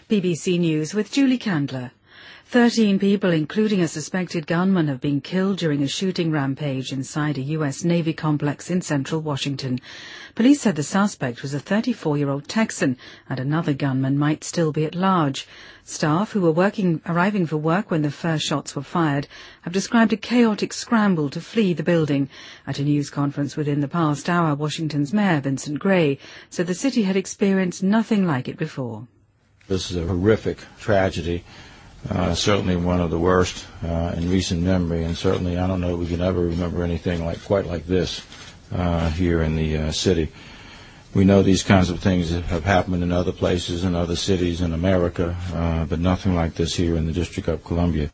BBC News with Julie Candler. 13 people, including a suspected gunman, have been killed during a shooting rampage inside a U.S. Navy complex in central Washington. Police said the suspect was a 34-year-old Texan and another gunman might still be at large. Staff who were arriving for work when the first shots were fired have described a chaotic scramble to flee the building. At a news conference within the past hour, Washington's Mayor Vincent Gray said the city had experienced nothing like it before. This is a horrific tragedy. Certainly one of the worst in recent memory, and certainly I don't know if we can ever remember anything quite like this here in the city. We know these kinds of things have happened in other places and other cities in America, but nothing like this here in the District of Columbia.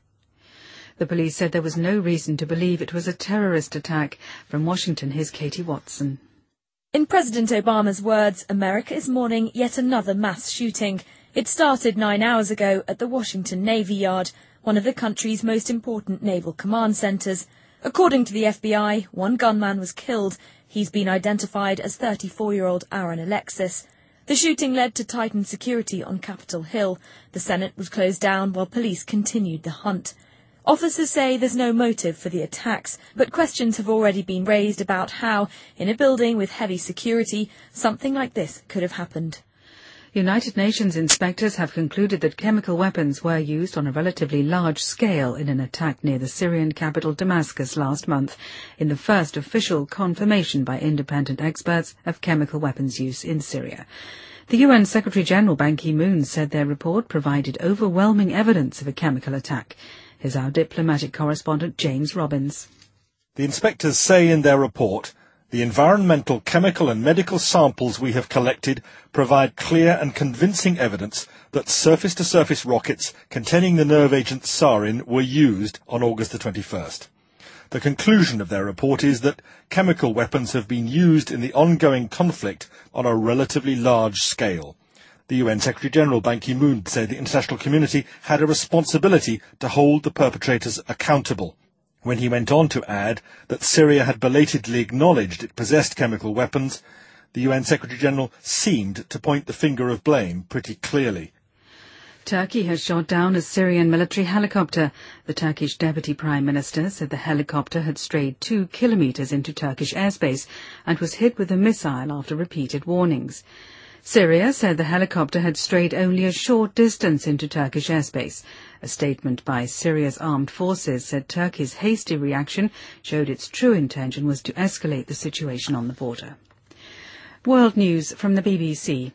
The police said there was no reason to believe it was a terrorist attack. From Washington, here's Katie Watson. In President Obama's words, America is mourning yet another mass shooting. It started 9 hours ago at the Washington Navy Yard, one of the country's most important naval command centres. According to the FBI, one gunman was killed. He's been identified as 34-year-old Aaron Alexis. The shooting led to tightened security on Capitol Hill. The Senate was closed down while police continued the hunt. Officers say there's no motive for the attacks, but questions have already been raised about how, in a building with heavy security, something like this could have happened. United Nations inspectors have concluded that chemical weapons were used on a relatively large scale in an attack near the Syrian capital Damascus last month, in the first official confirmation by independent experts of chemical weapons use in Syria. The UN Secretary-General Ban Ki-moon said their report provided overwhelming evidence of a chemical attack. Here's our diplomatic correspondent James Robbins. The inspectors say in their report, the environmental, chemical and medical samples we have collected provide clear and convincing evidence that surface-to-surface rockets containing the nerve agent sarin were used on August the 21st. The conclusion of their report is that chemical weapons have been used in the ongoing conflict on a relatively large scale. The UN Secretary-General Ban Ki-moon said the international community had a responsibility to hold the perpetrators accountable, when he went on to add that Syria had belatedly acknowledged it possessed chemical weapons. The UN Secretary-General seemed to point the finger of blame pretty clearly. Turkey has shot down a Syrian military helicopter. The Turkish Deputy Prime Minister said the helicopter had strayed 2 kilometres into Turkish airspace and was hit with a missile after repeated warnings. Syria said the helicopter had strayed only a short distance into Turkish airspace. A statement by Syria's armed forces said Turkey's hasty reaction showed its true intention was to escalate the situation on the border. World News from the BBC.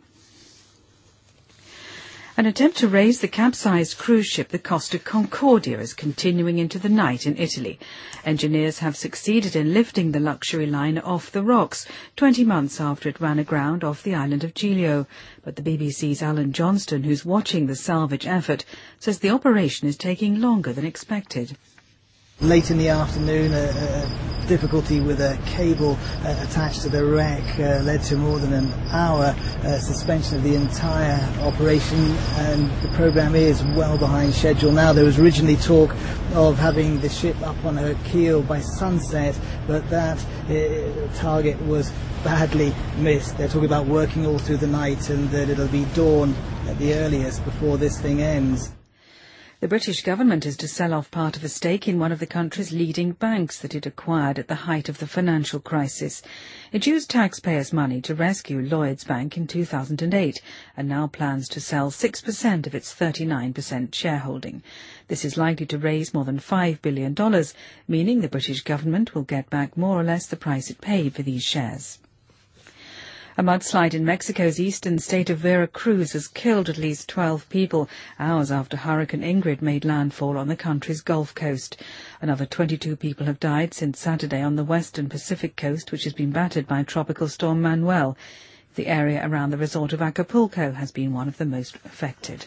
An attempt to raise the capsized cruise ship the Costa Concordia is continuing into the night in Italy. Engineers have succeeded in lifting the luxury liner off the rocks 20 months after it ran aground off the island of Giglio. But the BBC's Alan Johnston, who's watching the salvage effort, says the operation is taking longer than expected. Late in the afternoon, difficulty with a cable attached to the wreck led to more than an hour suspension of the entire operation, and the programme is well behind schedule now. There was originally talk of having the ship up on her keel by sunset, but that target was badly missed. They're talking about working all through the night and that it'll be dawn at the earliest before this thing ends. The British government is to sell off part of a stake in one of the country's leading banks that it acquired at the height of the financial crisis. It used taxpayers' money to rescue Lloyds Bank in 2008 and now plans to sell 6% of its 39% shareholding. This is likely to raise more than $5 billion, meaning the British government will get back more or less the price it paid for these shares. A mudslide in Mexico's eastern state of Veracruz has killed at least 12 people, hours after Hurricane Ingrid made landfall on the country's Gulf Coast. Another 22 people have died since Saturday on the western Pacific coast, which has been battered by Tropical Storm Manuel. The area around the resort of Acapulco has been one of the most affected.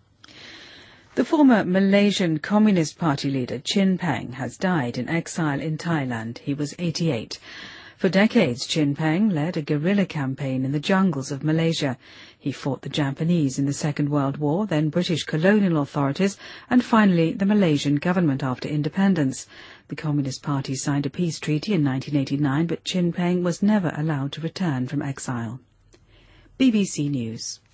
The former Malaysian Communist Party leader Chin Peng has died in exile in Thailand. He was 88. For decades, Chin Peng led a guerrilla campaign in the jungles of Malaysia. He fought the Japanese in the Second World War, then British colonial authorities, and finally the Malaysian government after independence. The Communist Party signed a peace treaty in 1989, but Chin Peng was never allowed to return from exile. BBC News.